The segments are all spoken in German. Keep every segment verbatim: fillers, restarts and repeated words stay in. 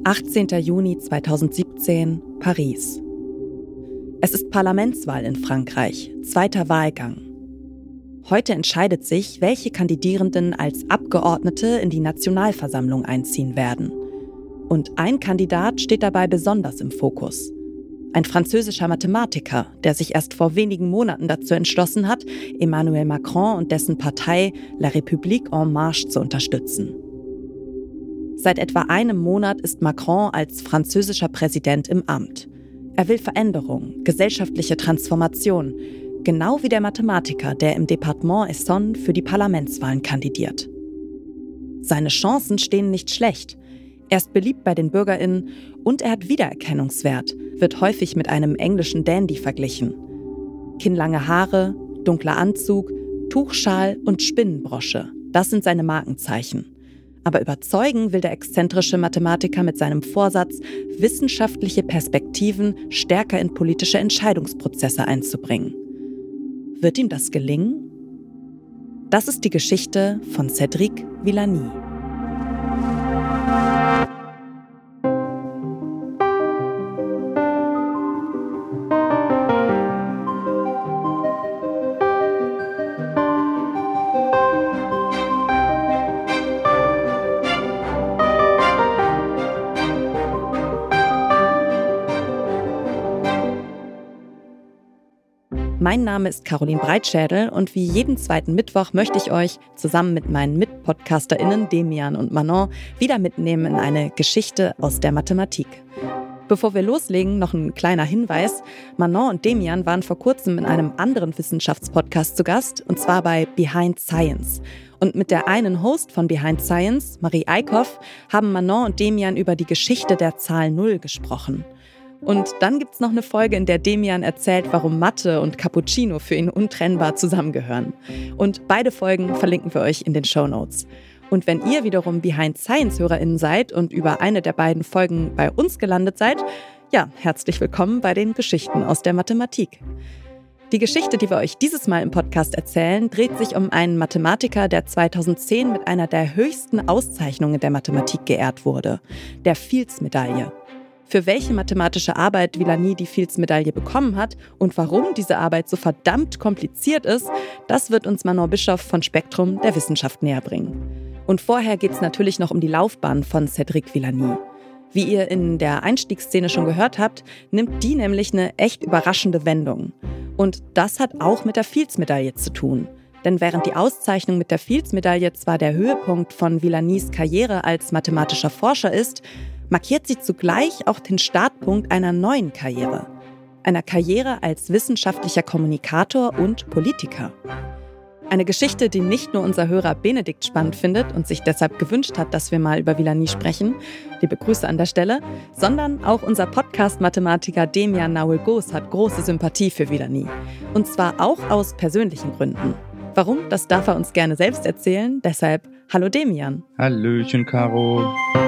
achtzehnter Juni zweitausendsiebzehn, Paris. Es ist Parlamentswahl in Frankreich, zweiter Wahlgang. Heute entscheidet sich, welche Kandidierenden als Abgeordnete in die Nationalversammlung einziehen werden. Und ein Kandidat steht dabei besonders im Fokus. Ein französischer Mathematiker, der sich erst vor wenigen Monaten dazu entschlossen hat, Emmanuel Macron und dessen Partei La République en Marche zu unterstützen. Seit etwa einem Monat ist Macron als französischer Präsident im Amt. Er will Veränderung, gesellschaftliche Transformation, genau wie der Mathematiker, der im Departement Essonne für die Parlamentswahlen kandidiert. Seine Chancen stehen nicht schlecht. Er ist beliebt bei den BürgerInnen und er hat Wiedererkennungswert, wird häufig mit einem englischen Dandy verglichen. Kinnlange Haare, dunkler Anzug, Tuchschal und Spinnenbrosche, das sind seine Markenzeichen. Aber überzeugen will der exzentrische Mathematiker mit seinem Vorsatz, wissenschaftliche Perspektiven stärker in politische Entscheidungsprozesse einzubringen. Wird ihm das gelingen? Das ist die Geschichte von Cédric Villani. Mein Name ist Caroline Breitschädel und wie jeden zweiten Mittwoch möchte ich euch zusammen mit meinen MitpodcasterInnen Demian und Manon wieder mitnehmen in eine Geschichte aus der Mathematik. Bevor wir loslegen, noch ein kleiner Hinweis. Manon und Demian waren vor kurzem in einem anderen Wissenschaftspodcast zu Gast, und zwar bei Behind Science. Und mit der einen Host von Behind Science, Marie Eickhoff, haben Manon und Demian über die Geschichte der Zahl Null gesprochen. Und dann gibt's noch eine Folge, in der Demian erzählt, warum Mathe und Cappuccino für ihn untrennbar zusammengehören. Und beide Folgen verlinken wir euch in den Shownotes. Und wenn ihr wiederum Behind Science-HörerInnen seid und über eine der beiden Folgen bei uns gelandet seid, ja, herzlich willkommen bei den Geschichten aus der Mathematik. Die Geschichte, die wir euch dieses Mal im Podcast erzählen, dreht sich um einen Mathematiker, der zweitausendzehn mit einer der höchsten Auszeichnungen der Mathematik geehrt wurde, der Fields-Medaille. Für welche mathematische Arbeit Villani die Fields-Medaille bekommen hat und warum diese Arbeit so verdammt kompliziert ist, das wird uns Manon Bischoff von Spektrum der Wissenschaft näher bringen. Und vorher geht es natürlich noch um die Laufbahn von Cédric Villani. Wie ihr in der Einstiegsszene schon gehört habt, nimmt die nämlich eine echt überraschende Wendung. Und das hat auch mit der Fields-Medaille zu tun. Denn während die Auszeichnung mit der Fields-Medaille zwar der Höhepunkt von Villanis Karriere als mathematischer Forscher ist, markiert sie zugleich auch den Startpunkt einer neuen Karriere. Einer Karriere als wissenschaftlicher Kommunikator und Politiker. Eine Geschichte, die nicht nur unser Hörer Benedikt spannend findet und sich deshalb gewünscht hat, dass wir mal über Villani sprechen, liebe Grüße an der Stelle, sondern auch unser Podcast-Mathematiker Demian Naouel-Gos hat große Sympathie für Villani. Und zwar auch aus persönlichen Gründen. Warum, das darf er uns gerne selbst erzählen, deshalb hallo Demian. Hallöchen, Caro.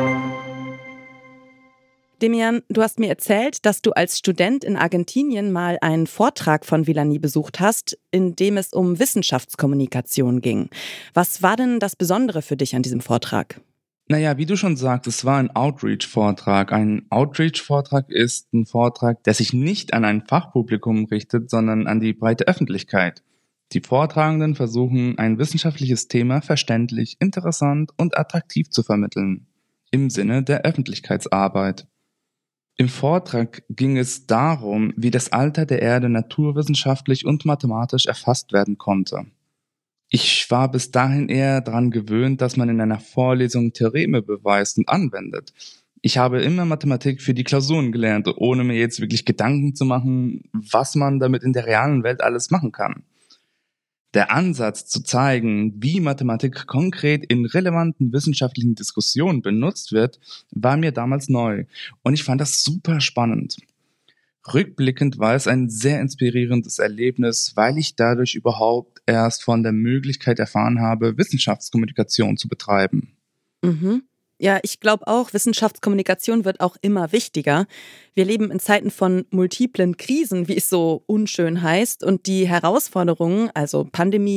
Demian, du hast mir erzählt, dass du als Student in Argentinien mal einen Vortrag von Villani besucht hast, in dem es um Wissenschaftskommunikation ging. Was war denn das Besondere für dich an diesem Vortrag? Naja, wie du schon sagst, es war ein Outreach-Vortrag. Ein Outreach-Vortrag ist ein Vortrag, der sich nicht an ein Fachpublikum richtet, sondern an die breite Öffentlichkeit. Die Vortragenden versuchen, ein wissenschaftliches Thema verständlich, interessant und attraktiv zu vermitteln. Im Sinne der Öffentlichkeitsarbeit. Im Vortrag ging es darum, wie das Alter der Erde naturwissenschaftlich und mathematisch erfasst werden konnte. Ich war bis dahin eher daran gewöhnt, dass man in einer Vorlesung Theoreme beweist und anwendet. Ich habe immer Mathematik für die Klausuren gelernt, ohne mir jetzt wirklich Gedanken zu machen, was man damit in der realen Welt alles machen kann. Der Ansatz zu zeigen, wie Mathematik konkret in relevanten wissenschaftlichen Diskussionen benutzt wird, war mir damals neu und ich fand das super spannend. Rückblickend war es ein sehr inspirierendes Erlebnis, weil ich dadurch überhaupt erst von der Möglichkeit erfahren habe, Wissenschaftskommunikation zu betreiben. Mhm. Ja, ich glaube auch, Wissenschaftskommunikation wird auch immer wichtiger. Wir leben in Zeiten von multiplen Krisen, wie es so unschön heißt. Und die Herausforderungen, also Pandemien,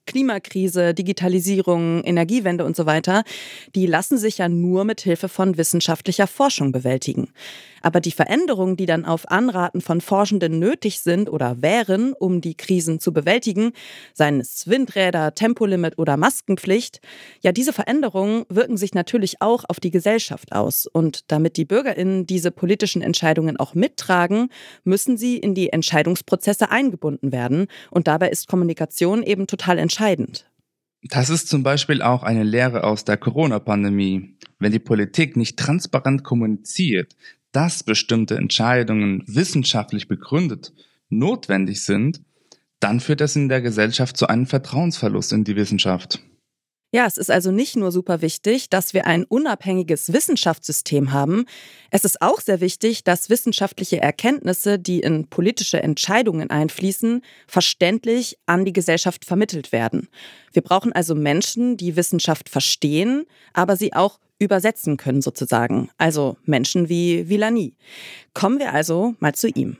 Klimakrise, Digitalisierung, Energiewende und so weiter, die lassen sich ja nur mit Hilfe von wissenschaftlicher Forschung bewältigen. Aber die Veränderungen, die dann auf Anraten von Forschenden nötig sind oder wären, um die Krisen zu bewältigen, seien es Windräder, Tempolimit oder Maskenpflicht, ja, diese Veränderungen wirken sich natürlich auch auf die Gesellschaft aus. Und damit die BürgerInnen diese politischen Entscheidungen auch mittragen, müssen sie in die Entscheidungsprozesse eingebunden werden. Und dabei ist Kommunikation eben total entscheidend. Das ist zum Beispiel auch eine Lehre aus der Corona-Pandemie. Wenn die Politik nicht transparent kommuniziert, dass bestimmte Entscheidungen wissenschaftlich begründet notwendig sind, dann führt das in der Gesellschaft zu einem Vertrauensverlust in die Wissenschaft. Ja, es ist also nicht nur super wichtig, dass wir ein unabhängiges Wissenschaftssystem haben. Es ist auch sehr wichtig, dass wissenschaftliche Erkenntnisse, die in politische Entscheidungen einfließen, verständlich an die Gesellschaft vermittelt werden. Wir brauchen also Menschen, die Wissenschaft verstehen, aber sie auch übersetzen können sozusagen. Also Menschen wie Villani. Kommen wir also mal zu ihm.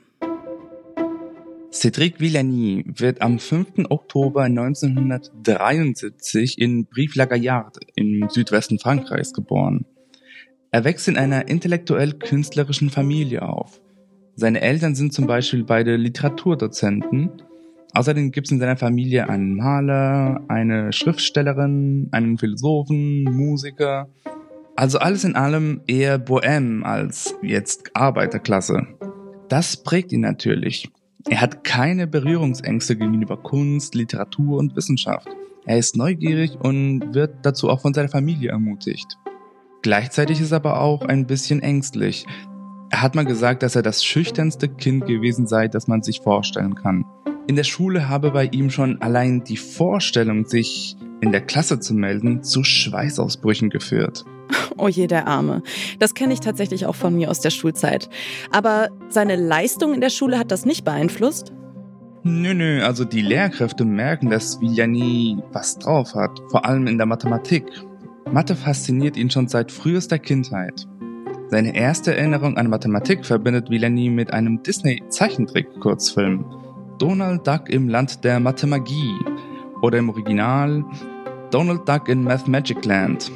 Cédric Villani wird am fünften Oktober neunzehnhundertdreiundsiebzig in Brive-la-Gaillarde im Südwesten Frankreichs geboren. Er wächst in einer intellektuell-künstlerischen Familie auf. Seine Eltern sind zum Beispiel beide Literaturdozenten. Außerdem gibt es in seiner Familie einen Maler, eine Schriftstellerin, einen Philosophen, Musiker. Also alles in allem eher Bohème als jetzt Arbeiterklasse. Das prägt ihn natürlich. Er hat keine Berührungsängste gegenüber Kunst, Literatur und Wissenschaft. Er ist neugierig und wird dazu auch von seiner Familie ermutigt. Gleichzeitig ist er aber auch ein bisschen ängstlich. Er hat mal gesagt, dass er das schüchternste Kind gewesen sei, das man sich vorstellen kann. In der Schule habe bei ihm schon allein die Vorstellung, sich in der Klasse zu melden, zu Schweißausbrüchen geführt. Oh je, der Arme. Das kenne ich tatsächlich auch von mir aus der Schulzeit. Aber seine Leistung in der Schule hat das nicht beeinflusst? Nö, nö, also die Lehrkräfte merken, dass Villani was drauf hat, vor allem in der Mathematik. Mathe fasziniert ihn schon seit frühester Kindheit. Seine erste Erinnerung an Mathematik verbindet Villani mit einem Disney-Zeichentrick-Kurzfilm, Donald Duck im Land der Mathemagie oder im Original Donald Duck in Mathmagic Land.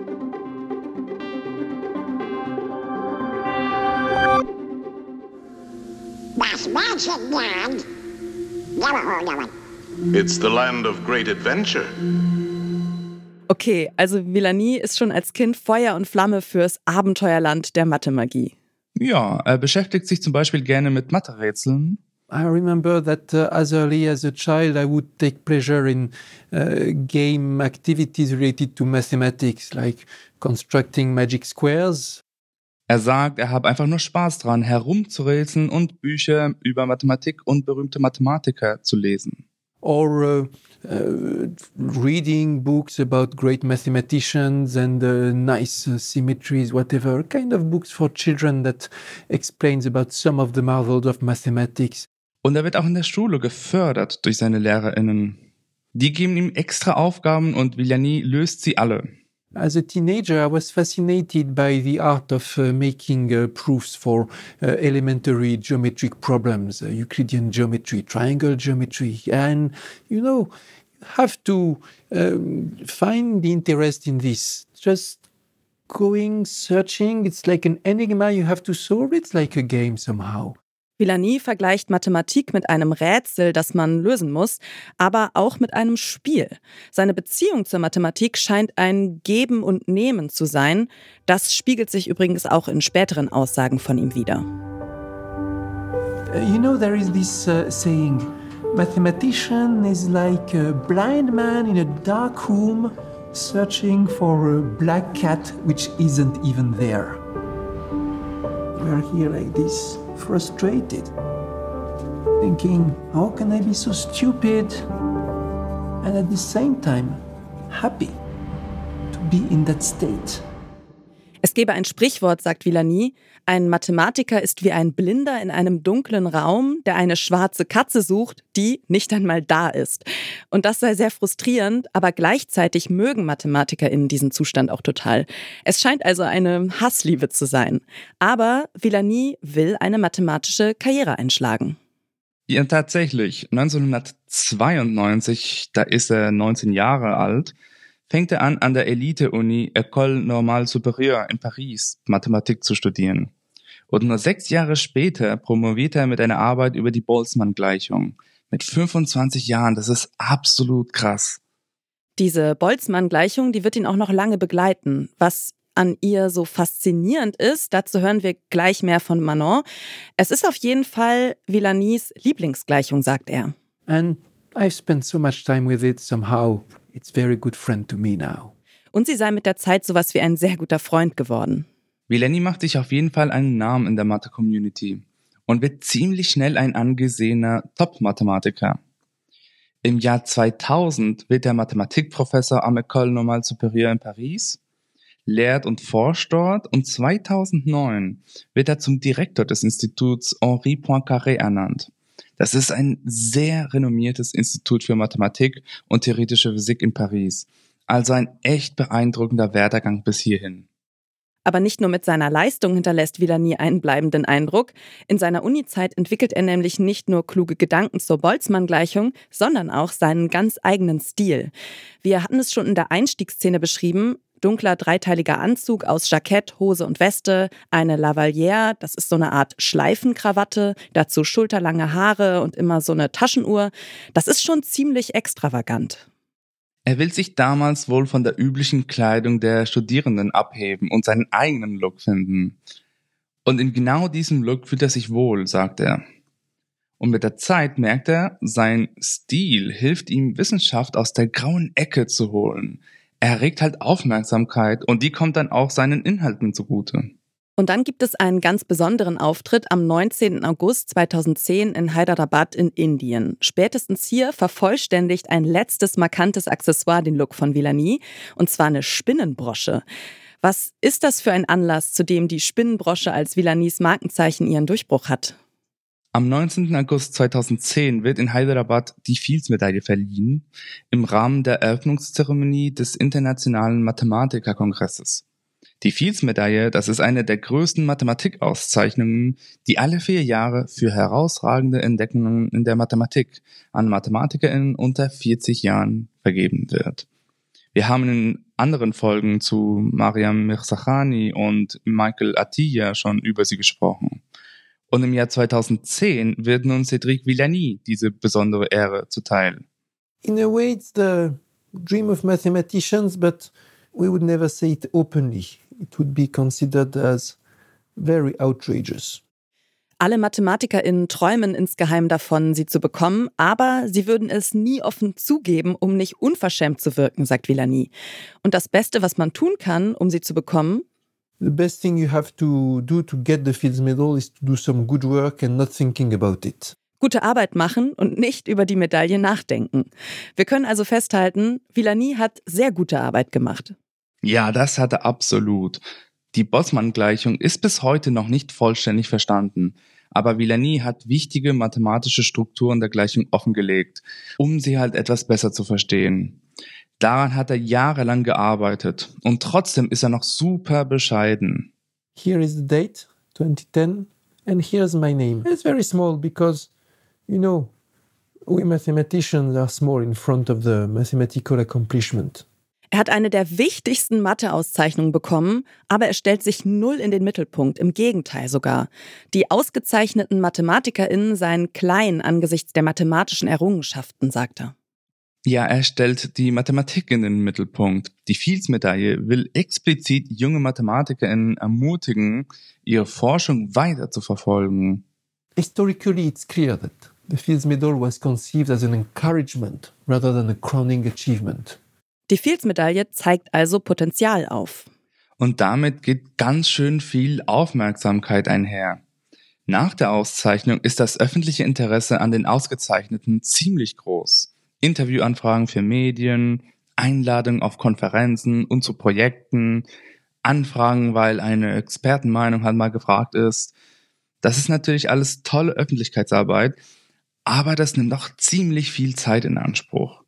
It's the land of great adventure. Okay, also Villani ist schon als Kind Feuer und Flamme fürs Abenteuerland der Mathemagie. Ja, er beschäftigt sich zum Beispiel gerne mit Mathe-Rätseln. I remember that uh, as early as a child I would take pleasure in uh, game activities related to mathematics, like constructing magic squares. Er sagt, er habe einfach nur Spaß dran, herumzurätseln und Bücher über Mathematik und berühmte Mathematiker zu lesen. Or uh, uh, reading books about great mathematicians and uh, nice uh, symmetries, whatever, kind of books for children that explains about some of the marvels of mathematics. Und er wird auch in der Schule gefördert durch seine LehrerInnen. Die geben ihm extra Aufgaben und Villani löst sie alle. As a teenager, I was fascinated by the art of uh, making uh, proofs for uh, elementary geometric problems, uh, Euclidean geometry, triangle geometry, and, you know, have to um, find the interest in this. Just going, searching, it's like an enigma, you have to solve it, it's like a game somehow. Villani vergleicht Mathematik mit einem Rätsel, das man lösen muss, aber auch mit einem Spiel. Seine Beziehung zur Mathematik scheint ein Geben und Nehmen zu sein. Das spiegelt sich übrigens auch in späteren Aussagen von ihm wider. You know, there is this uh, saying, mathematician is like a blind man in a dark room searching for a black cat which isn't even there. We are here like this. Frustrated, thinking, how can I be so stupid? And at the same time, happy to be in that state. Es gebe ein Sprichwort, sagt Villani, ein Mathematiker ist wie ein Blinder in einem dunklen Raum, der eine schwarze Katze sucht, die nicht einmal da ist. Und das sei sehr frustrierend, aber gleichzeitig mögen MathematikerInnen diesen Zustand auch total. Es scheint also eine Hassliebe zu sein. Aber Villani will eine mathematische Karriere einschlagen. Ja, tatsächlich. neunzehnhundertzweiundneunzig, da ist er neunzehn Jahre alt, fängt er an, an der Elite-Uni École Normale Supérieure in Paris Mathematik zu studieren. Und nur sechs Jahre später promoviert er mit einer Arbeit über die Boltzmann-Gleichung. Mit fünfundzwanzig Jahren, das ist absolut krass. Diese Boltzmann-Gleichung, die wird ihn auch noch lange begleiten. Was an ihr so faszinierend ist, dazu hören wir gleich mehr von Manon. Es ist auf jeden Fall Villanys Lieblingsgleichung, sagt er. And I've spent so much time with it, somehow it's a very good friend to me now. Und sie sei mit der Zeit sowas wie ein sehr guter Freund geworden. Villani macht sich auf jeden Fall einen Namen in der Mathe-Community und wird ziemlich schnell ein angesehener Top-Mathematiker. Im Jahr zweitausend wird er Mathematikprofessor am École Normale Supérieure in Paris, lehrt und forscht dort und zweitausendneun wird er zum Direktor des Instituts Henri Poincaré ernannt. Das ist ein sehr renommiertes Institut für Mathematik und theoretische Physik in Paris. Also ein echt beeindruckender Werdegang bis hierhin. Aber nicht nur mit seiner Leistung hinterlässt Villani einen bleibenden Eindruck. In seiner Uni-Zeit entwickelt er nämlich nicht nur kluge Gedanken zur Boltzmann-Gleichung, sondern auch seinen ganz eigenen Stil. Wir hatten es schon in der Einstiegsszene beschrieben. Dunkler dreiteiliger Anzug aus Jackett, Hose und Weste, eine Lavalière, das ist so eine Art Schleifenkrawatte, dazu schulterlange Haare und immer so eine Taschenuhr. Das ist schon ziemlich extravagant. Er will sich damals wohl von der üblichen Kleidung der Studierenden abheben und seinen eigenen Look finden. Und in genau diesem Look fühlt er sich wohl, sagt er. Und mit der Zeit merkt er, sein Stil hilft ihm, Wissenschaft aus der grauen Ecke zu holen. Er erregt halt Aufmerksamkeit und die kommt dann auch seinen Inhalten zugute. Und dann gibt es einen ganz besonderen Auftritt am neunzehnten August zweitausendzehn in Hyderabad in Indien. Spätestens hier vervollständigt ein letztes markantes Accessoire den Look von Villani, und zwar eine Spinnenbrosche. Was ist das für ein Anlass, zu dem die Spinnenbrosche als Villanys Markenzeichen ihren Durchbruch hat? Am neunzehnten August zweitausendzehn wird in Hyderabad die Fields-Medaille verliehen, im Rahmen der Eröffnungszeremonie des Internationalen Mathematikerkongresses. Die Fields-Medaille, das ist eine der größten Mathematikauszeichnungen, die alle vier Jahre für herausragende Entdeckungen in der Mathematik an MathematikerInnen unter vierzig Jahren vergeben wird. Wir haben in anderen Folgen zu Mariam Mirzakhani und Michael Atiyah schon über sie gesprochen. Und im Jahr zweitausendzehn wird nun Cédric Villani diese besondere Ehre zuteil. In a way, it's the dream of mathematicians, but we would never say it openly. It would be considered as very outrageous. Alle MathematikerInnen träumen insgeheim davon, sie zu bekommen, aber sie würden es nie offen zugeben, um nicht unverschämt zu wirken, sagt Villani. Und das Beste, was man tun kann, um sie zu bekommen? The best thing you have to do to get the Fields Medal is to do some good work and not thinking about it. Gute Arbeit machen und nicht über die Medaille nachdenken. Wir können also festhalten, Villani hat sehr gute Arbeit gemacht. Ja, das hat er absolut. Die Boltzmann-Gleichung ist bis heute noch nicht vollständig verstanden, aber Villani hat wichtige mathematische Strukturen der Gleichung offengelegt, um sie halt etwas besser zu verstehen. Daran hat er jahrelang gearbeitet und trotzdem ist er noch super bescheiden. Here is the date, twenty ten, and here's my name. It's very small because, you know, we mathematicians are small in front of the mathematical accomplishment. Er hat eine der wichtigsten Mathe-Auszeichnungen bekommen, aber er stellt sich null in den Mittelpunkt, im Gegenteil sogar. Die ausgezeichneten MathematikerInnen seien klein angesichts der mathematischen Errungenschaften, sagt er. Ja, er stellt die Mathematik in den Mittelpunkt. Die Fields-Medaille will explizit junge MathematikerInnen ermutigen, ihre Forschung weiter zu verfolgen. Historically, it's clear that the Fields Medal was conceived as an encouragement rather than a crowning achievement. Die Fields-Medaille zeigt also Potenzial auf. Und damit geht ganz schön viel Aufmerksamkeit einher. Nach der Auszeichnung ist das öffentliche Interesse an den Ausgezeichneten ziemlich groß. Interviewanfragen für Medien, Einladungen auf Konferenzen und zu Projekten, Anfragen, weil eine Expertenmeinung halt mal gefragt ist. Das ist natürlich alles tolle Öffentlichkeitsarbeit, aber das nimmt auch ziemlich viel Zeit in Anspruch.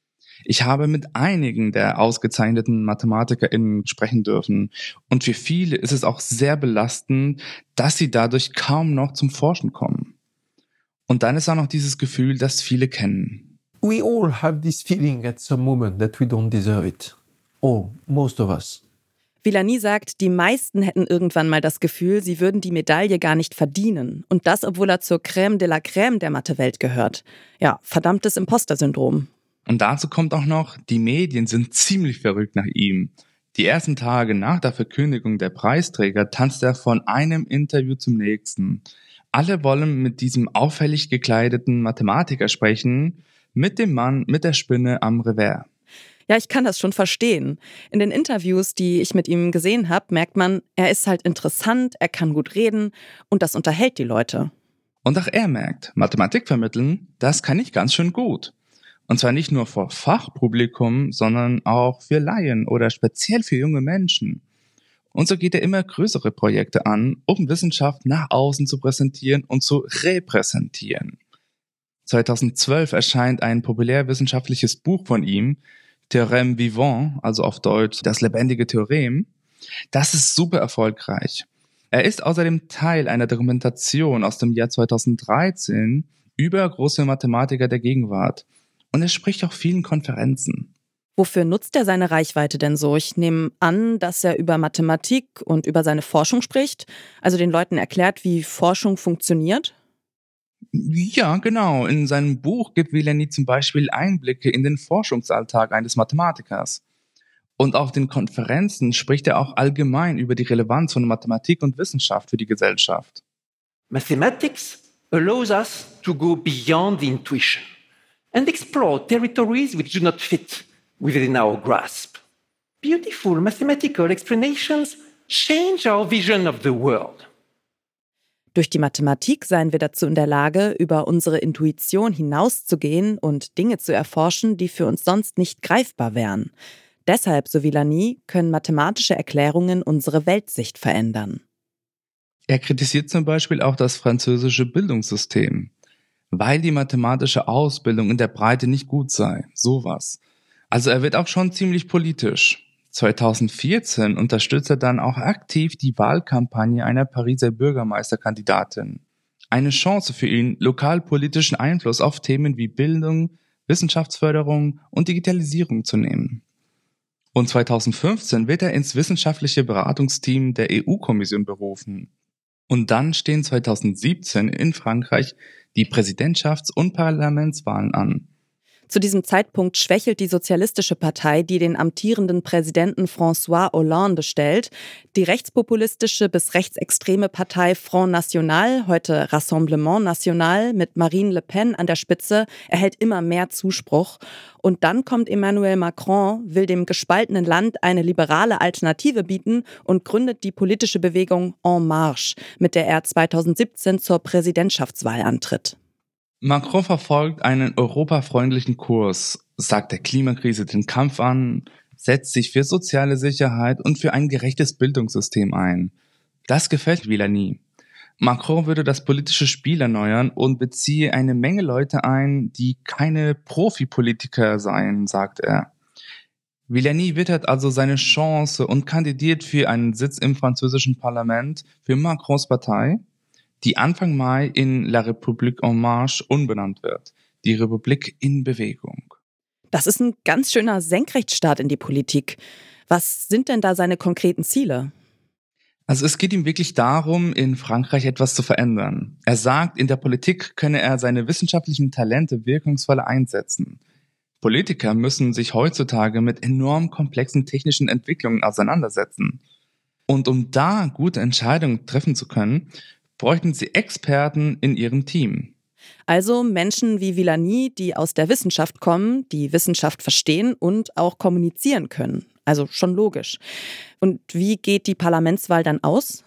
Ich habe mit einigen der ausgezeichneten MathematikerInnen sprechen dürfen und für viele ist es auch sehr belastend, dass sie dadurch kaum noch zum Forschen kommen. Und dann ist auch noch dieses Gefühl, das viele kennen. We all have this feeling at some moment that we don't deserve it. All, most of us. Villani sagt, die meisten hätten irgendwann mal das Gefühl, sie würden die Medaille gar nicht verdienen. Und das, obwohl er zur Crème de la Crème der Mathe-Welt gehört. Ja, verdammtes Imposter-Syndrom. Und dazu kommt auch noch, die Medien sind ziemlich verrückt nach ihm. Die ersten Tage nach der Verkündigung der Preisträger tanzt er von einem Interview zum nächsten. Alle wollen mit diesem auffällig gekleideten Mathematiker sprechen, mit dem Mann mit der Spinne am Revers. Ja, ich kann das schon verstehen. In den Interviews, die ich mit ihm gesehen habe, merkt man, er ist halt interessant, er kann gut reden und das unterhält die Leute. Und auch er merkt, Mathematik vermitteln, das kann ich ganz schön gut. Und zwar nicht nur vor Fachpublikum, sondern auch für Laien oder speziell für junge Menschen. Und so geht er immer größere Projekte an, um Wissenschaft nach außen zu präsentieren und zu repräsentieren. zweitausendzwölf erscheint ein populärwissenschaftliches Buch von ihm, Théorème vivant, also auf Deutsch das lebendige Theorem. Das ist super erfolgreich. Er ist außerdem Teil einer Dokumentation aus dem Jahr zweitausenddreizehn über große Mathematiker der Gegenwart. Und er spricht auf vielen Konferenzen. Wofür nutzt er seine Reichweite denn so? Ich nehme an, dass er über Mathematik und über seine Forschung spricht, also den Leuten erklärt, wie Forschung funktioniert. Ja, genau. In seinem Buch gibt Villani zum Beispiel Einblicke in den Forschungsalltag eines Mathematikers. Und auf den Konferenzen spricht er auch allgemein über die Relevanz von Mathematik und Wissenschaft für die Gesellschaft. Mathematics allows us to go beyond the intuition and explore territories which do not fit within our grasp. Beautiful mathematical explanations change our vision of the world. Durch die Mathematik seien wir dazu in der Lage, über unsere Intuition hinauszugehen und Dinge zu erforschen, die für uns sonst nicht greifbar wären. Deshalb, so Villani, können mathematische Erklärungen unsere Weltsicht verändern. Er kritisiert zum Beispiel auch das französische Bildungssystem, weil die mathematische Ausbildung in der Breite nicht gut sei. Sowas. Also er wird auch schon ziemlich politisch. zweitausendvierzehn unterstützt er dann auch aktiv die Wahlkampagne einer Pariser Bürgermeisterkandidatin. Eine Chance für ihn, lokalpolitischen Einfluss auf Themen wie Bildung, Wissenschaftsförderung und Digitalisierung zu nehmen. Und zweitausendfünfzehn wird er ins wissenschaftliche Beratungsteam der E U-Kommission berufen. Und dann stehen zweitausendsiebzehn in Frankreich die Präsidentschafts- und Parlamentswahlen an. Zu diesem Zeitpunkt schwächelt die Sozialistische Partei, die den amtierenden Präsidenten François Hollande stellt. Die rechtspopulistische bis rechtsextreme Partei Front National, heute Rassemblement National, mit Marine Le Pen an der Spitze, erhält immer mehr Zuspruch. Und dann kommt Emmanuel Macron, will dem gespaltenen Land eine liberale Alternative bieten und gründet die politische Bewegung En Marche, mit der er zweitausendsiebzehn zur Präsidentschaftswahl antritt. Macron verfolgt einen europafreundlichen Kurs, sagt der Klimakrise den Kampf an, setzt sich für soziale Sicherheit und für ein gerechtes Bildungssystem ein. Das gefällt Villani. Macron würde das politische Spiel erneuern und beziehe eine Menge Leute ein, die keine Profipolitiker seien, sagt er. Villani wittert also seine Chance und kandidiert für einen Sitz im französischen Parlament für Macrons Partei, die Anfang Mai in La République en Marche umbenannt wird. Die Republik in Bewegung. Das ist ein ganz schöner Senkrechtstart in die Politik. Was sind denn da seine konkreten Ziele? Also es geht ihm wirklich darum, in Frankreich etwas zu verändern. Er sagt, in der Politik könne er seine wissenschaftlichen Talente wirkungsvoller einsetzen. Politiker müssen sich heutzutage mit enorm komplexen technischen Entwicklungen auseinandersetzen. Und um da gute Entscheidungen treffen zu können, bräuchten sie Experten in ihrem Team. Also Menschen wie Villani, die aus der Wissenschaft kommen, die Wissenschaft verstehen und auch kommunizieren können. Also schon logisch. Und wie geht die Parlamentswahl dann aus?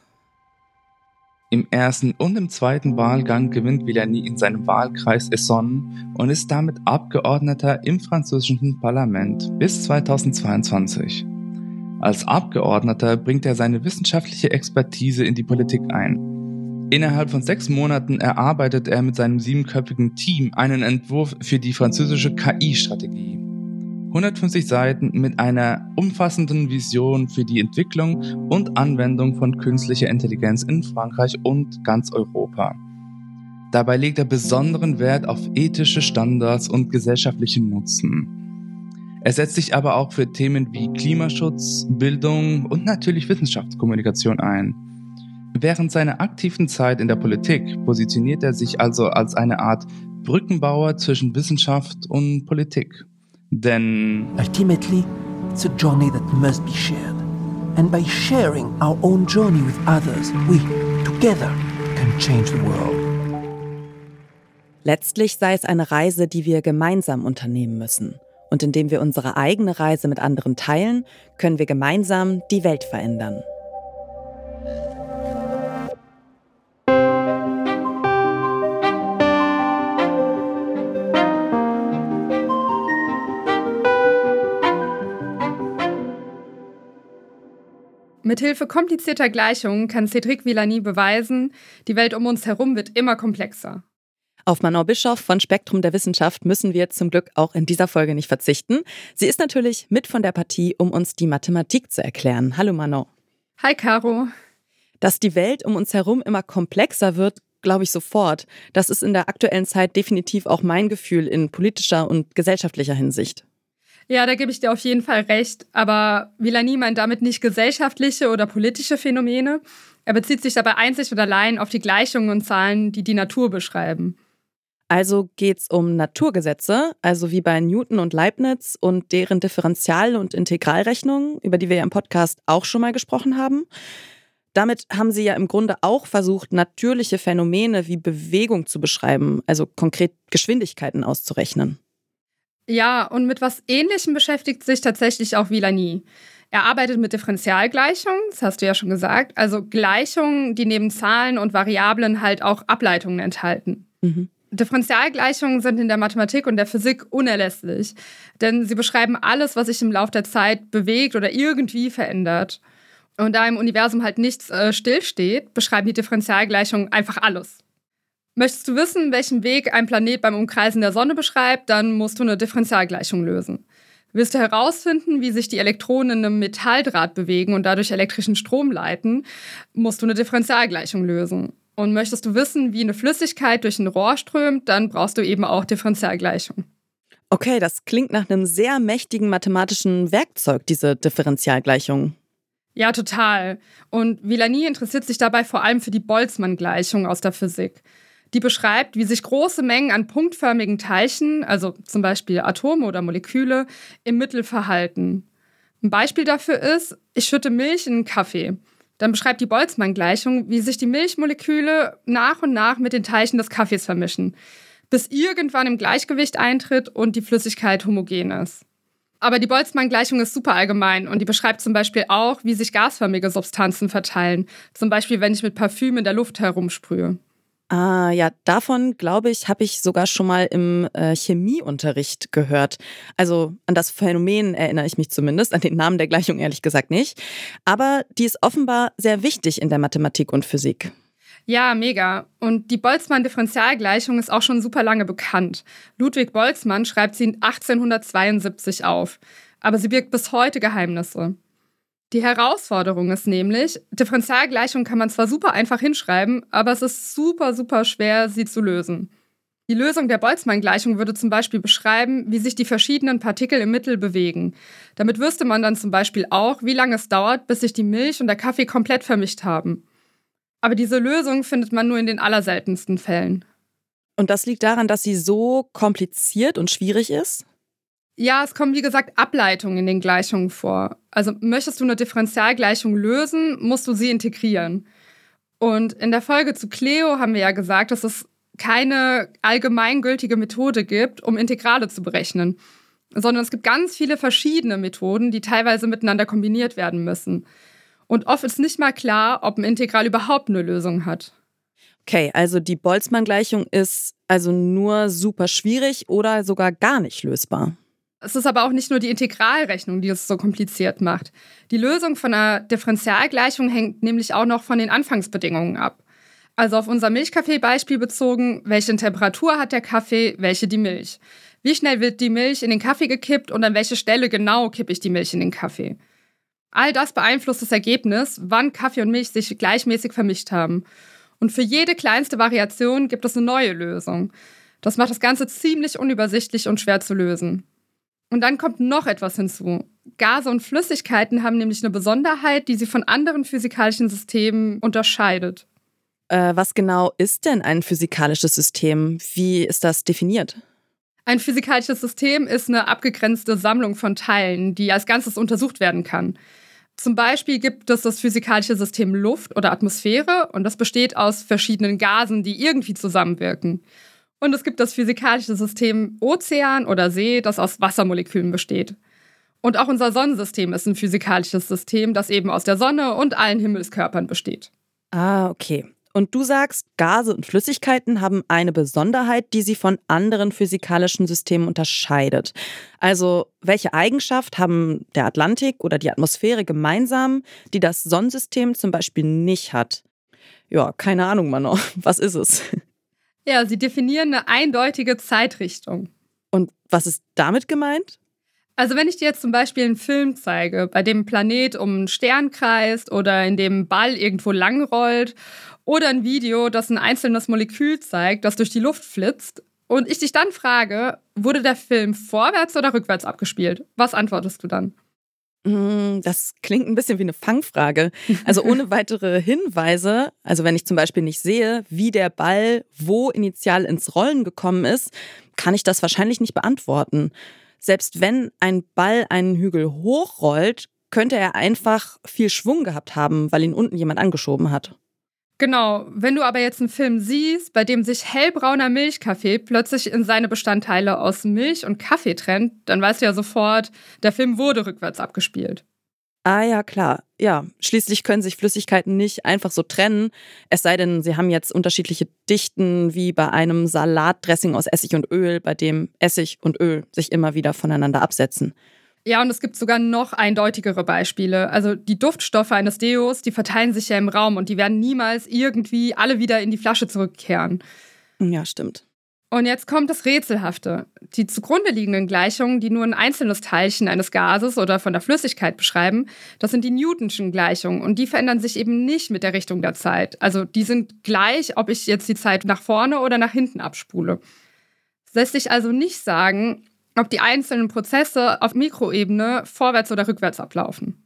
Im ersten und im zweiten Wahlgang gewinnt Villani in seinem Wahlkreis Essonne und ist damit Abgeordneter im französischen Parlament bis zweitausendzweiundzwanzig. Als Abgeordneter bringt er seine wissenschaftliche Expertise in die Politik ein. Innerhalb von sechs Monaten erarbeitet er mit seinem siebenköpfigen Team einen Entwurf für die französische K I-Strategie. hundertfünfzig Seiten mit einer umfassenden Vision für die Entwicklung und Anwendung von künstlicher Intelligenz in Frankreich und ganz Europa. Dabei legt er besonderen Wert auf ethische Standards und gesellschaftlichen Nutzen. Er setzt sich aber auch für Themen wie Klimaschutz, Bildung und natürlich Wissenschaftskommunikation ein. Während seiner aktiven Zeit in der Politik positioniert er sich also als eine Art Brückenbauer zwischen Wissenschaft und Politik. Denn Ultimately, it's a journey that must be shared. And by sharing our own journey with others, we, together, can change the world. Letztlich sei es eine Reise, die wir gemeinsam unternehmen müssen. Und indem wir unsere eigene Reise mit anderen teilen, können wir gemeinsam die Welt verändern. Mithilfe komplizierter Gleichungen kann Cédric Villani beweisen, die Welt um uns herum wird immer komplexer. Auf Manon Bischoff von Spektrum der Wissenschaft müssen wir zum Glück auch in dieser Folge nicht verzichten. Sie ist natürlich mit von der Partie, um uns die Mathematik zu erklären. Hallo Manon. Hi Caro. Dass die Welt um uns herum immer komplexer wird, glaube ich sofort. Das ist in der aktuellen Zeit definitiv auch mein Gefühl in politischer und gesellschaftlicher Hinsicht. Ja, da gebe ich dir auf jeden Fall recht. Aber Villani meint damit nicht gesellschaftliche oder politische Phänomene. Er bezieht sich dabei einzig und allein auf die Gleichungen und Zahlen, die die Natur beschreiben. Also geht es um Naturgesetze, also wie bei Newton und Leibniz und deren Differential- und Integralrechnungen, über die wir ja im Podcast auch schon mal gesprochen haben. Damit haben sie ja im Grunde auch versucht, natürliche Phänomene wie Bewegung zu beschreiben, also konkret Geschwindigkeiten auszurechnen. Ja, und mit was Ähnlichem beschäftigt sich tatsächlich auch Villani. Er arbeitet mit Differentialgleichungen, das hast du ja schon gesagt, also Gleichungen, die neben Zahlen und Variablen halt auch Ableitungen enthalten. Mhm. Differentialgleichungen sind in der Mathematik und der Physik unerlässlich, denn sie beschreiben alles, was sich im Laufe der Zeit bewegt oder irgendwie verändert. Und da im Universum halt nichts äh, stillsteht, beschreiben die Differentialgleichungen einfach alles. Möchtest du wissen, welchen Weg ein Planet beim Umkreisen der Sonne beschreibt, dann musst du eine Differentialgleichung lösen. Willst du herausfinden, wie sich die Elektronen in einem Metalldraht bewegen und dadurch elektrischen Strom leiten, musst du eine Differentialgleichung lösen. Und möchtest du wissen, wie eine Flüssigkeit durch ein Rohr strömt, dann brauchst du eben auch Differentialgleichung. Okay, das klingt nach einem sehr mächtigen mathematischen Werkzeug, diese Differentialgleichung. Ja, total. Und Villani interessiert sich dabei vor allem für die Boltzmann-Gleichung aus der Physik. Die beschreibt, wie sich große Mengen an punktförmigen Teilchen, also zum Beispiel Atome oder Moleküle, im Mittel verhalten. Ein Beispiel dafür ist, ich schütte Milch in einen Kaffee. Dann beschreibt die Boltzmann-Gleichung, wie sich die Milchmoleküle nach und nach mit den Teilchen des Kaffees vermischen, bis irgendwann im Gleichgewicht eintritt und die Flüssigkeit homogen ist. Aber die Boltzmann-Gleichung ist super allgemein und die beschreibt zum Beispiel auch, wie sich gasförmige Substanzen verteilen, zum Beispiel wenn ich mit Parfüm in der Luft herumsprühe. Ah, ja, davon, glaube ich, habe ich sogar schon mal im äh, Chemieunterricht gehört. Also an das Phänomen erinnere ich mich zumindest, an den Namen der Gleichung ehrlich gesagt nicht. Aber die ist offenbar sehr wichtig in der Mathematik und Physik. Ja, mega. Und die Boltzmann-Differentialgleichung ist auch schon super lange bekannt. Ludwig Boltzmann schreibt sie achtzehnhundertzweiundsiebzig auf. Aber sie birgt bis heute Geheimnisse. Die Herausforderung ist nämlich, Differentialgleichungen kann man zwar super einfach hinschreiben, aber es ist super, super schwer, sie zu lösen. Die Lösung der Boltzmann-Gleichung würde zum Beispiel beschreiben, wie sich die verschiedenen Partikel im Mittel bewegen. Damit wüsste man dann zum Beispiel auch, wie lange es dauert, bis sich die Milch und der Kaffee komplett vermischt haben. Aber diese Lösung findet man nur in den allerseltensten Fällen. Und das liegt daran, dass sie so kompliziert und schwierig ist? Ja, es kommen wie gesagt Ableitungen in den Gleichungen vor. Also möchtest du eine Differentialgleichung lösen, musst du sie integrieren. Und in der Folge zu Cleo haben wir ja gesagt, dass es keine allgemeingültige Methode gibt, um Integrale zu berechnen, sondern es gibt ganz viele verschiedene Methoden, die teilweise miteinander kombiniert werden müssen. Und oft ist nicht mal klar, ob ein Integral überhaupt eine Lösung hat. Okay, also die Boltzmann-Gleichung ist also nur super schwierig oder sogar gar nicht lösbar. Es ist aber auch nicht nur die Integralrechnung, die es so kompliziert macht. Die Lösung von einer Differentialgleichung hängt nämlich auch noch von den Anfangsbedingungen ab. Also auf unser Milchkaffee-Beispiel bezogen, welche Temperatur hat der Kaffee, welche die Milch? Wie schnell wird die Milch in den Kaffee gekippt und an welche Stelle genau kippe ich die Milch in den Kaffee? All das beeinflusst das Ergebnis, wann Kaffee und Milch sich gleichmäßig vermischt haben. Und für jede kleinste Variation gibt es eine neue Lösung. Das macht das Ganze ziemlich unübersichtlich und schwer zu lösen. Und dann kommt noch etwas hinzu. Gase und Flüssigkeiten haben nämlich eine Besonderheit, die sie von anderen physikalischen Systemen unterscheidet. Äh, was genau ist denn ein physikalisches System? Wie ist das definiert? Ein physikalisches System ist eine abgegrenzte Sammlung von Teilen, die als Ganzes untersucht werden kann. Zum Beispiel gibt es das physikalische System Luft oder Atmosphäre und das besteht aus verschiedenen Gasen, die irgendwie zusammenwirken. Und es gibt das physikalische System Ozean oder See, das aus Wassermolekülen besteht. Und auch unser Sonnensystem ist ein physikalisches System, das eben aus der Sonne und allen Himmelskörpern besteht. Ah, okay. Und du sagst, Gase und Flüssigkeiten haben eine Besonderheit, die sie von anderen physikalischen Systemen unterscheidet. Also, welche Eigenschaft haben der Atlantik oder die Atmosphäre gemeinsam, die das Sonnensystem zum Beispiel nicht hat? Ja, keine Ahnung, Manon. Was ist es? Ja, sie definieren eine eindeutige Zeitrichtung. Und was ist damit gemeint? Also wenn ich dir jetzt zum Beispiel einen Film zeige, bei dem ein Planet um einen Stern kreist oder in dem ein Ball irgendwo langrollt oder ein Video, das ein einzelnes Molekül zeigt, das durch die Luft flitzt und ich dich dann frage, wurde der Film vorwärts oder rückwärts abgespielt? Was antwortest du dann? Das klingt ein bisschen wie eine Fangfrage. Also ohne weitere Hinweise, also wenn ich zum Beispiel nicht sehe, wie der Ball wo initial ins Rollen gekommen ist, kann ich das wahrscheinlich nicht beantworten. Selbst wenn ein Ball einen Hügel hochrollt, könnte er einfach viel Schwung gehabt haben, weil ihn unten jemand angeschoben hat. Genau, wenn du aber jetzt einen Film siehst, bei dem sich hellbrauner Milchkaffee plötzlich in seine Bestandteile aus Milch und Kaffee trennt, dann weißt du ja sofort, der Film wurde rückwärts abgespielt. Ah ja, klar. Ja, schließlich können sich Flüssigkeiten nicht einfach so trennen, es sei denn, sie haben jetzt unterschiedliche Dichten, wie bei einem Salatdressing aus Essig und Öl, bei dem Essig und Öl sich immer wieder voneinander absetzen. Ja, und es gibt sogar noch eindeutigere Beispiele. Also die Duftstoffe eines Deos, die verteilen sich ja im Raum und die werden niemals irgendwie alle wieder in die Flasche zurückkehren. Ja, stimmt. Und jetzt kommt das Rätselhafte. Die zugrunde liegenden Gleichungen, die nur ein einzelnes Teilchen eines Gases oder von der Flüssigkeit beschreiben, das sind die Newtonschen Gleichungen und die verändern sich eben nicht mit der Richtung der Zeit. Also die sind gleich, ob ich jetzt die Zeit nach vorne oder nach hinten abspule. Es lässt sich also nicht sagen, ob die einzelnen Prozesse auf Mikroebene vorwärts oder rückwärts ablaufen.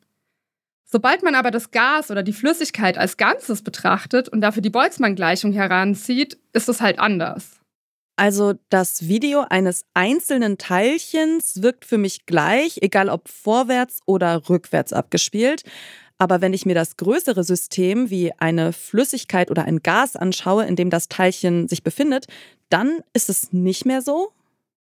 Sobald man aber das Gas oder die Flüssigkeit als Ganzes betrachtet und dafür die Boltzmann-Gleichung heranzieht, ist es halt anders. Also das Video eines einzelnen Teilchens wirkt für mich gleich, egal ob vorwärts oder rückwärts abgespielt. Aber wenn ich mir das größere System wie eine Flüssigkeit oder ein Gas anschaue, in dem das Teilchen sich befindet, dann ist es nicht mehr so?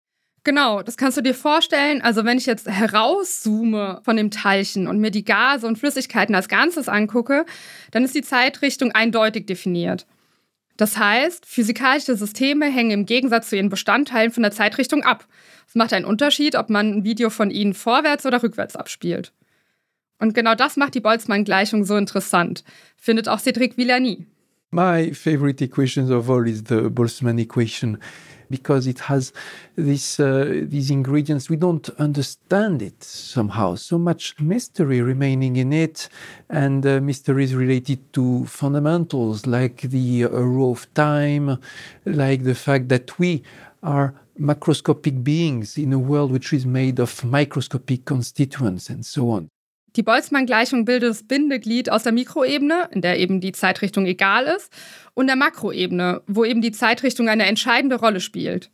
Genau, das kannst du dir vorstellen. Also wenn ich jetzt herauszoome von dem Teilchen und mir die Gase und Flüssigkeiten als Ganzes angucke, dann ist die Zeitrichtung eindeutig definiert. Das heißt, physikalische Systeme hängen im Gegensatz zu ihren Bestandteilen von der Zeitrichtung ab. Es macht einen Unterschied, ob man ein Video von ihnen vorwärts oder rückwärts abspielt. Und genau das macht die Boltzmann-Gleichung so interessant, findet auch Cédric Villani. My favorite equation of all is the Boltzmann equation, because it has this, uh, these ingredients. We don't understand it somehow. So much mystery remaining in it, and uh, mysteries related to fundamentals like the uh, row of time, like the fact that we are macroscopic beings in a world which is made of microscopic constituents and so on. Die Boltzmann-Gleichung bildet das Bindeglied aus der Mikroebene, in der eben die Zeitrichtung egal ist, und der Makroebene, wo eben die Zeitrichtung eine entscheidende Rolle spielt.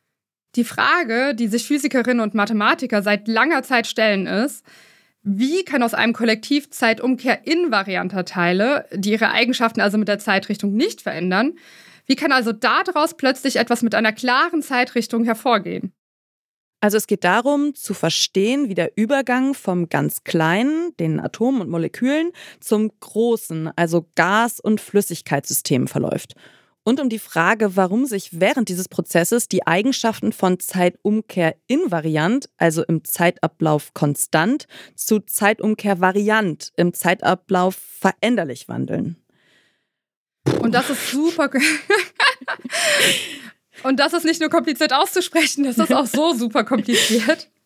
Die Frage, die sich Physikerinnen und Mathematiker seit langer Zeit stellen, ist, wie kann aus einem Kollektiv Zeitumkehr invarianter Teile, die ihre Eigenschaften also mit der Zeitrichtung nicht verändern, wie kann also daraus plötzlich etwas mit einer klaren Zeitrichtung hervorgehen? Also es geht darum, zu verstehen, wie der Übergang vom ganz Kleinen, den Atomen und Molekülen, zum großen, also Gas- und Flüssigkeitssystem verläuft. Und um die Frage, warum sich während dieses Prozesses die Eigenschaften von Zeitumkehr invariant, also im Zeitablauf konstant, zu Zeitumkehr variant, im Zeitablauf veränderlich wandeln. Und das ist super. Und das ist nicht nur kompliziert auszusprechen, das ist auch so super kompliziert.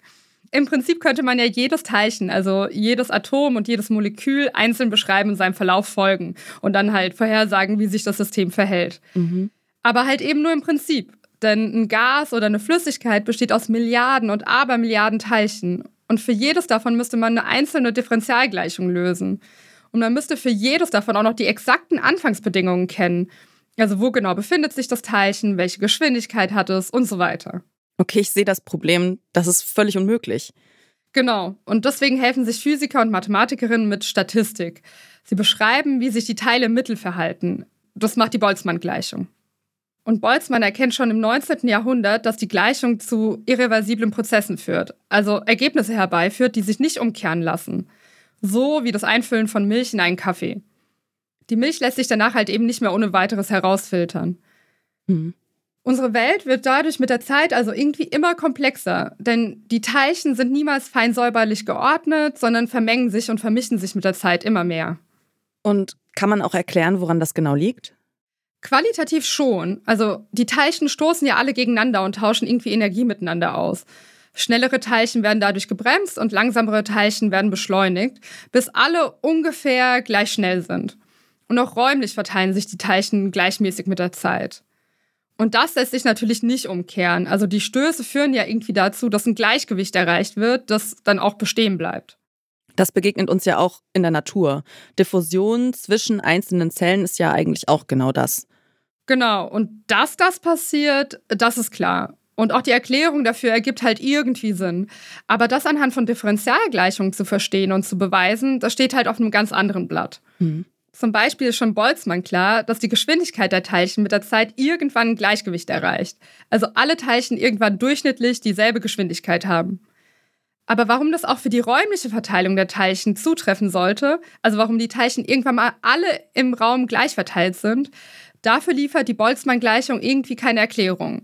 Im Prinzip könnte man ja jedes Teilchen, also jedes Atom und jedes Molekül einzeln beschreiben und seinem Verlauf folgen und dann halt vorhersagen, wie sich das System verhält. Mhm. Aber halt eben nur im Prinzip. Denn ein Gas oder eine Flüssigkeit besteht aus Milliarden und Abermilliarden Teilchen. Und für jedes davon müsste man eine einzelne Differentialgleichung lösen. Und man müsste für jedes davon auch noch die exakten Anfangsbedingungen kennen. Also wo genau befindet sich das Teilchen, welche Geschwindigkeit hat es und so weiter. Okay, ich sehe das Problem. Das ist völlig unmöglich. Genau. Und deswegen helfen sich Physiker und Mathematikerinnen mit Statistik. Sie beschreiben, wie sich die Teile im Mittel verhalten. Das macht die Boltzmann-Gleichung. Und Boltzmann erkennt schon im neunzehnten Jahrhundert, dass die Gleichung zu irreversiblen Prozessen führt. Also Ergebnisse herbeiführt, die sich nicht umkehren lassen. So wie das Einfüllen von Milch in einen Kaffee. Die Milch lässt sich danach halt eben nicht mehr ohne weiteres herausfiltern. Mhm. Unsere Welt wird dadurch mit der Zeit also irgendwie immer komplexer, denn die Teilchen sind niemals fein säuberlich geordnet, sondern vermengen sich und vermischen sich mit der Zeit immer mehr. Und kann man auch erklären, woran das genau liegt? Qualitativ schon. Also die Teilchen stoßen ja alle gegeneinander und tauschen irgendwie Energie miteinander aus. Schnellere Teilchen werden dadurch gebremst und langsamere Teilchen werden beschleunigt, bis alle ungefähr gleich schnell sind. Und auch räumlich verteilen sich die Teilchen gleichmäßig mit der Zeit. Und das lässt sich natürlich nicht umkehren. Also die Stöße führen ja irgendwie dazu, dass ein Gleichgewicht erreicht wird, das dann auch bestehen bleibt. Das begegnet uns ja auch in der Natur. Diffusion zwischen einzelnen Zellen ist ja eigentlich auch genau das. Genau, und dass das passiert, das ist klar. Und auch die Erklärung dafür ergibt halt irgendwie Sinn. Aber das anhand von Differentialgleichungen zu verstehen und zu beweisen, das steht halt auf einem ganz anderen Blatt. Mhm. Zum Beispiel ist schon Boltzmann klar, dass die Geschwindigkeit der Teilchen mit der Zeit irgendwann ein Gleichgewicht erreicht. Also alle Teilchen irgendwann durchschnittlich dieselbe Geschwindigkeit haben. Aber warum das auch für die räumliche Verteilung der Teilchen zutreffen sollte, also warum die Teilchen irgendwann mal alle im Raum gleich verteilt sind, dafür liefert die Boltzmann-Gleichung irgendwie keine Erklärung.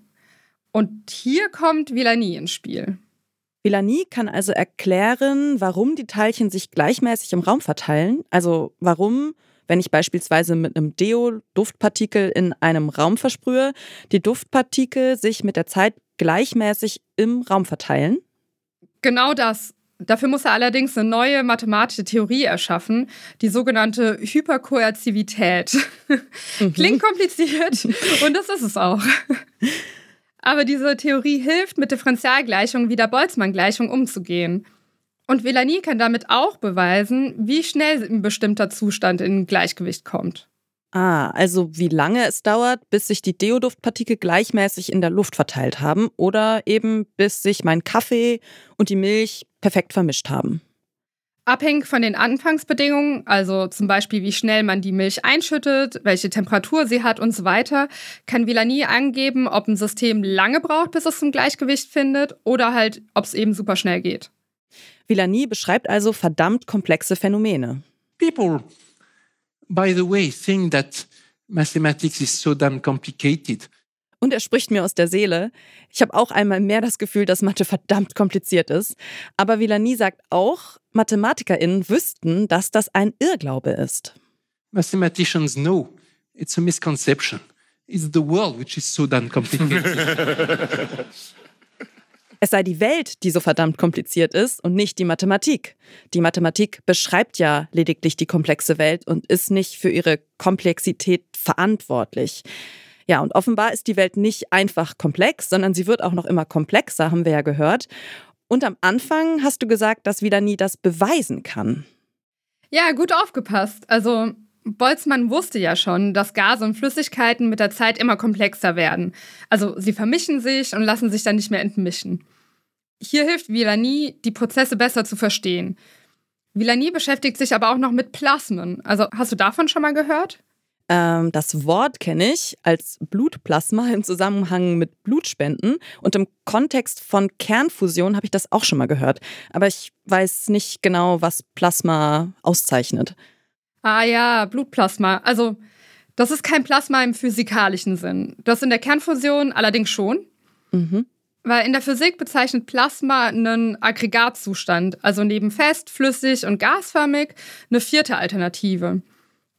Und hier kommt Villani ins Spiel. Villani kann also erklären, warum die Teilchen sich gleichmäßig im Raum verteilen. Also warum, wenn ich beispielsweise mit einem Deo Duftpartikel in einem Raum versprühe, die Duftpartikel sich mit der Zeit gleichmäßig im Raum verteilen. Genau das. Dafür muss er allerdings eine neue mathematische Theorie erschaffen, die sogenannte Hyperkoerzivität. Mhm. Klingt kompliziert und das ist es auch. Aber diese Theorie hilft, mit Differentialgleichungen wie der Boltzmann-Gleichung umzugehen. Und Villani kann damit auch beweisen, wie schnell ein bestimmter Zustand in Gleichgewicht kommt. Ah, also wie lange es dauert, bis sich die Deoduftpartikel gleichmäßig in der Luft verteilt haben oder eben bis sich mein Kaffee und die Milch perfekt vermischt haben. Abhängig von den Anfangsbedingungen, also zum Beispiel wie schnell man die Milch einschüttet, welche Temperatur sie hat und so weiter, kann Villani angeben, ob ein System lange braucht, bis es zum Gleichgewicht findet oder halt, ob es eben super schnell geht. Villani beschreibt also verdammt komplexe Phänomene. People, by the way, think that mathematics is so damn complicated. Und er spricht mir aus der Seele. Ich habe auch einmal mehr das Gefühl, dass Mathe verdammt kompliziert ist. Aber Villani sagt auch, MathematikerInnen wüssten, dass das ein Irrglaube ist. Mathematicians know it's a misconception. It's the world which is so damn complicated. Es sei die Welt, die so verdammt kompliziert ist und nicht die Mathematik. Die Mathematik beschreibt ja lediglich die komplexe Welt und ist nicht für ihre Komplexität verantwortlich. Ja, und offenbar ist die Welt nicht einfach komplex, sondern sie wird auch noch immer komplexer, haben wir ja gehört. Und am Anfang hast du gesagt, dass Villani das beweisen kann. Ja, gut aufgepasst. Also Boltzmann wusste ja schon, dass Gase und Flüssigkeiten mit der Zeit immer komplexer werden. Also sie vermischen sich und lassen sich dann nicht mehr entmischen. Hier hilft Villani, die Prozesse besser zu verstehen. Villani beschäftigt sich aber auch noch mit Plasmen. Also hast du davon schon mal gehört? Ähm, das Wort kenne ich als Blutplasma im Zusammenhang mit Blutspenden. Und im Kontext von Kernfusion habe ich das auch schon mal gehört. Aber ich weiß nicht genau, was Plasma auszeichnet. Ah ja, Blutplasma. Also das ist kein Plasma im physikalischen Sinn. Das in der Kernfusion allerdings schon. Mhm. Weil in der Physik bezeichnet Plasma einen Aggregatzustand. Also neben fest, flüssig und gasförmig eine vierte Alternative.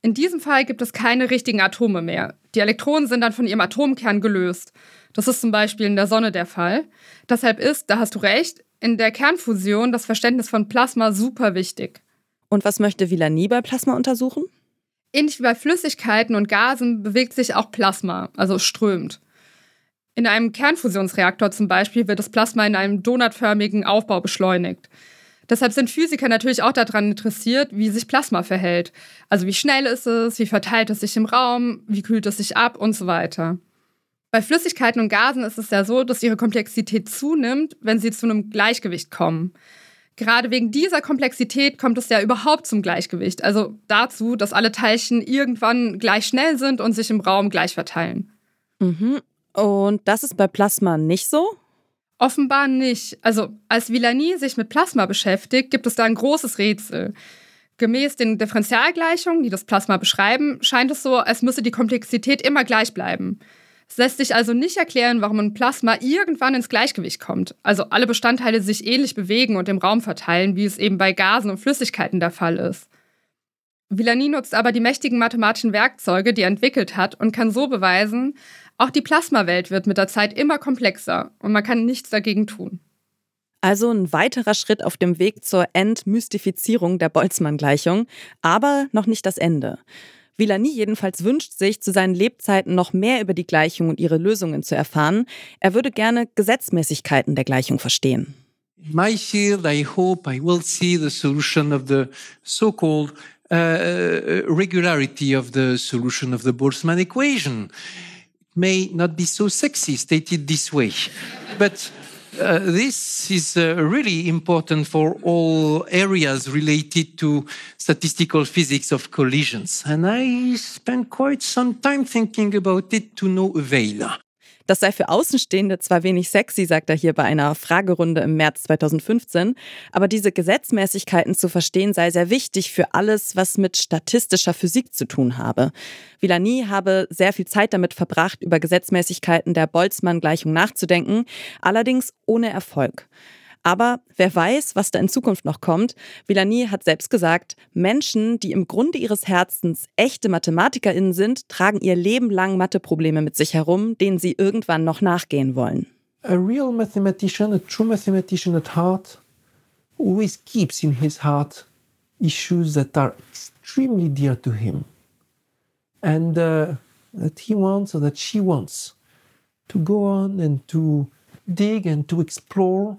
In diesem Fall gibt es keine richtigen Atome mehr. Die Elektronen sind dann von ihrem Atomkern gelöst. Das ist zum Beispiel in der Sonne der Fall. Deshalb ist, da hast du recht, in der Kernfusion das Verständnis von Plasma super wichtig. Und was möchte Villani bei Plasma untersuchen? Ähnlich wie bei Flüssigkeiten und Gasen bewegt sich auch Plasma, also strömt. In einem Kernfusionsreaktor zum Beispiel wird das Plasma in einem donutförmigen Aufbau beschleunigt. Deshalb sind Physiker natürlich auch daran interessiert, wie sich Plasma verhält. Also wie schnell ist es, wie verteilt es sich im Raum, wie kühlt es sich ab und so weiter. Bei Flüssigkeiten und Gasen ist es ja so, dass ihre Komplexität zunimmt, wenn sie zu einem Gleichgewicht kommen. Gerade wegen dieser Komplexität kommt es ja überhaupt zum Gleichgewicht, also dazu, dass alle Teilchen irgendwann gleich schnell sind und sich im Raum gleich verteilen. Mhm. Und das ist bei Plasma nicht so? Offenbar nicht. Also als Villani sich mit Plasma beschäftigt, gibt es da ein großes Rätsel. Gemäß den Differentialgleichungen, die das Plasma beschreiben, scheint es so, als müsse die Komplexität immer gleich bleiben. Es lässt sich also nicht erklären, warum ein Plasma irgendwann ins Gleichgewicht kommt. Also alle Bestandteile sich ähnlich bewegen und im Raum verteilen, wie es eben bei Gasen und Flüssigkeiten der Fall ist. Villani nutzt aber die mächtigen mathematischen Werkzeuge, die er entwickelt hat, und kann so beweisen, auch die Plasmawelt wird mit der Zeit immer komplexer und man kann nichts dagegen tun. Also ein weiterer Schritt auf dem Weg zur Entmystifizierung der Boltzmann-Gleichung, aber noch nicht das Ende. Villani jedenfalls wünscht sich, zu seinen Lebzeiten noch mehr über die Gleichung und ihre Lösungen zu erfahren. Er würde gerne Gesetzmäßigkeiten der Gleichung verstehen. In my field, I hope I will see the solution of the so-called uh, regularity of the solution of the Boltzmann equation. It may not be so sexy stated this way, but Uh, this is uh, really important for all areas related to statistical physics of collisions. And I spent quite some time thinking about it to no avail. Das sei für Außenstehende zwar wenig sexy, sagt er hier bei einer Fragerunde im März zweitausendfünfzehn, aber diese Gesetzmäßigkeiten zu verstehen sei sehr wichtig für alles, was mit statistischer Physik zu tun habe. Villani habe sehr viel Zeit damit verbracht, über Gesetzmäßigkeiten der Boltzmann-Gleichung nachzudenken, allerdings ohne Erfolg. Aber wer weiß, was da in Zukunft noch kommt. Villani hat selbst gesagt, Menschen, die im Grunde ihres Herzens echte MathematikerInnen sind, tragen ihr Leben lang Matheprobleme mit sich herum, denen sie irgendwann noch nachgehen wollen. A real mathematician, a true mathematician at heart, always keeps in his heart issues that are extremely dear to him. And uh, that he wants or that she wants to go on and to dig and to explore.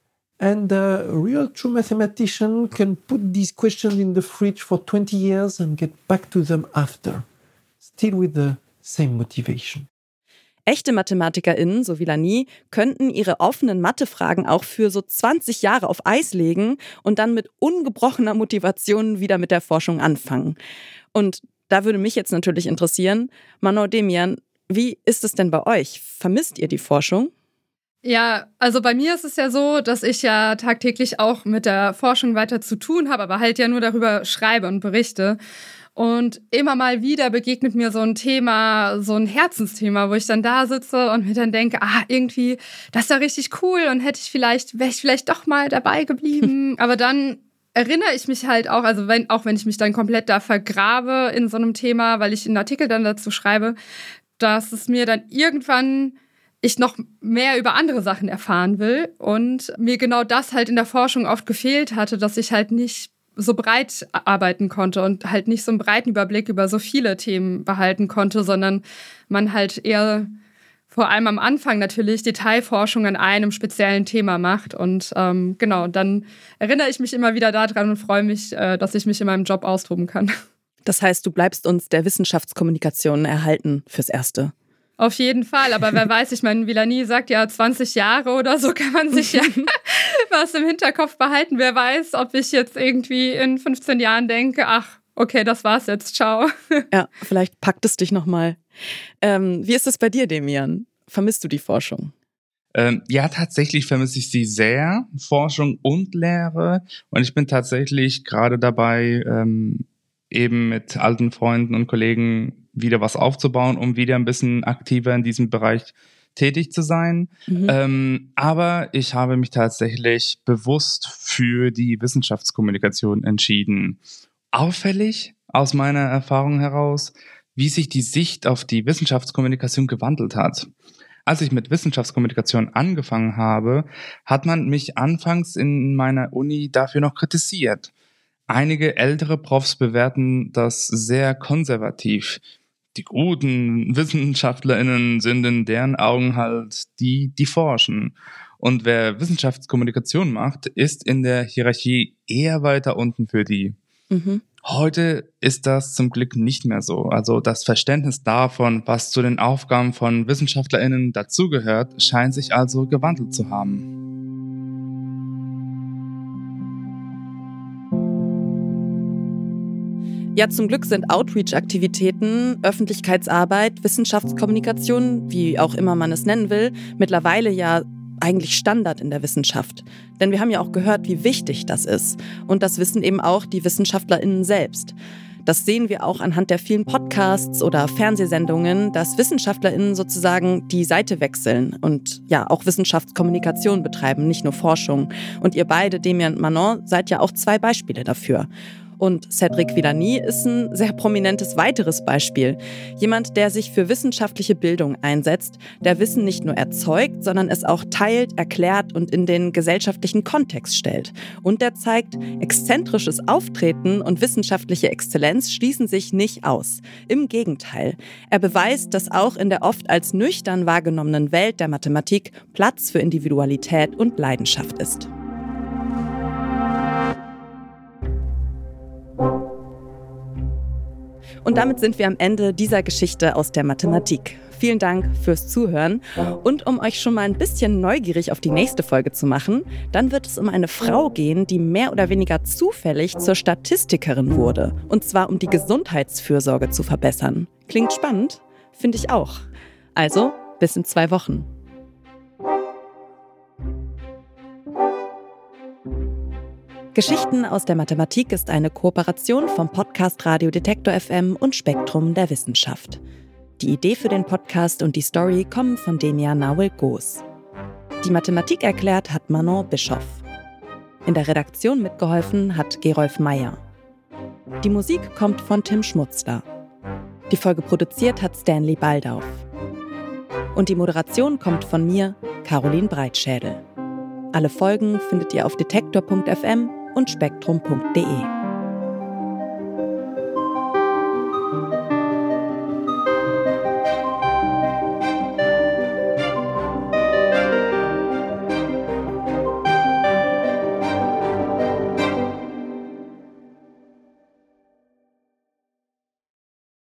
And a real true mathematician can put these questions in the fridge for twenty years and get back to them after, still with the same motivation. Echte MathematikerInnen, so Villani, könnten ihre offenen Mathefragen auch für so zwanzig Jahre auf Eis legen und dann mit ungebrochener Motivation wieder mit der Forschung anfangen. Und da würde mich jetzt natürlich interessieren, Manon, Demian, wie ist es denn bei euch? Vermisst ihr die Forschung? Ja, also bei mir ist es ja so, dass ich ja tagtäglich auch mit der Forschung weiter zu tun habe, aber halt ja nur darüber schreibe und berichte. Und immer mal wieder begegnet mir so ein Thema, so ein Herzensthema, wo ich dann da sitze und mir dann denke, ah, irgendwie, das ist ja richtig cool und hätte ich vielleicht, wäre ich vielleicht doch mal dabei geblieben. Aber dann erinnere ich mich halt auch, also wenn, auch wenn ich mich dann komplett da vergrabe in so einem Thema, weil ich einen Artikel dann dazu schreibe, dass es mir dann irgendwann ich noch mehr über andere Sachen erfahren will und mir genau das halt in der Forschung oft gefehlt hatte, dass ich halt nicht so breit arbeiten konnte und halt nicht so einen breiten Überblick über so viele Themen behalten konnte, sondern man halt eher vor allem am Anfang natürlich Detailforschung an einem speziellen Thema macht. Und ähm, genau, dann erinnere ich mich immer wieder daran und freue mich, äh, dass ich mich in meinem Job austoben kann. Das heißt, du bleibst uns der Wissenschaftskommunikation erhalten fürs Erste. Auf jeden Fall, aber wer weiß, ich meine, Villani sagt ja zwanzig Jahre oder so, kann man sich ja was im Hinterkopf behalten. Wer weiß, ob ich jetzt irgendwie in fünfzehn Jahren denke, ach, okay, das war's jetzt, ciao. Ja, vielleicht packt es dich nochmal. Ähm, wie ist es bei dir, Demian? Vermisst du die Forschung? Ähm, ja, tatsächlich vermisse ich sie sehr, Forschung und Lehre. Und ich bin tatsächlich gerade dabei, ähm, eben mit alten Freunden und Kollegen wieder was aufzubauen, um wieder ein bisschen aktiver in diesem Bereich tätig zu sein. Mhm. Ähm, aber ich habe mich tatsächlich bewusst für die Wissenschaftskommunikation entschieden. Auffällig aus meiner Erfahrung heraus, wie sich die Sicht auf die Wissenschaftskommunikation gewandelt hat. Als ich mit Wissenschaftskommunikation angefangen habe, hat man mich anfangs in meiner Uni dafür noch kritisiert. Einige ältere Profs bewerten das sehr konservativ. Die guten WissenschaftlerInnen sind in deren Augen halt die, die forschen. Und wer Wissenschaftskommunikation macht, ist in der Hierarchie eher weiter unten für die. Mhm. Heute ist das zum Glück nicht mehr so. Also das Verständnis davon, was zu den Aufgaben von WissenschaftlerInnen dazugehört, scheint sich also gewandelt zu haben. Ja, zum Glück sind Outreach-Aktivitäten, Öffentlichkeitsarbeit, Wissenschaftskommunikation, wie auch immer man es nennen will, mittlerweile ja eigentlich Standard in der Wissenschaft. Denn wir haben ja auch gehört, wie wichtig das ist. Und das wissen eben auch die WissenschaftlerInnen selbst. Das sehen wir auch anhand der vielen Podcasts oder Fernsehsendungen, dass WissenschaftlerInnen sozusagen die Seite wechseln und ja auch Wissenschaftskommunikation betreiben, nicht nur Forschung. Und ihr beide, Demian und Manon, seid ja auch zwei Beispiele dafür. Und Cédric Villani ist ein sehr prominentes weiteres Beispiel. Jemand, der sich für wissenschaftliche Bildung einsetzt, der Wissen nicht nur erzeugt, sondern es auch teilt, erklärt und in den gesellschaftlichen Kontext stellt. Und der zeigt, exzentrisches Auftreten und wissenschaftliche Exzellenz schließen sich nicht aus. Im Gegenteil. Er beweist, dass auch in der oft als nüchtern wahrgenommenen Welt der Mathematik Platz für Individualität und Leidenschaft ist. Und damit sind wir am Ende dieser Geschichte aus der Mathematik. Vielen Dank fürs Zuhören. Und um euch schon mal ein bisschen neugierig auf die nächste Folge zu machen, dann wird es um eine Frau gehen, die mehr oder weniger zufällig zur Statistikerin wurde. Und zwar um die Gesundheitsfürsorge zu verbessern. Klingt spannend? Finde ich auch. Also, bis in zwei Wochen. Geschichten aus der Mathematik ist eine Kooperation vom Podcast Radio Detektor F M und Spektrum der Wissenschaft. Die Idee für den Podcast und die Story kommen von Demian Nawel-Goos. Die Mathematik erklärt hat Manon Bischoff. In der Redaktion mitgeholfen hat Gerolf Meyer. Die Musik kommt von Tim Schmutzler. Die Folge produziert hat Stanley Baldauf. Und die Moderation kommt von mir, Caroline Breitschädel. Alle Folgen findet ihr auf detektor punkt f m und spektrum punkt de.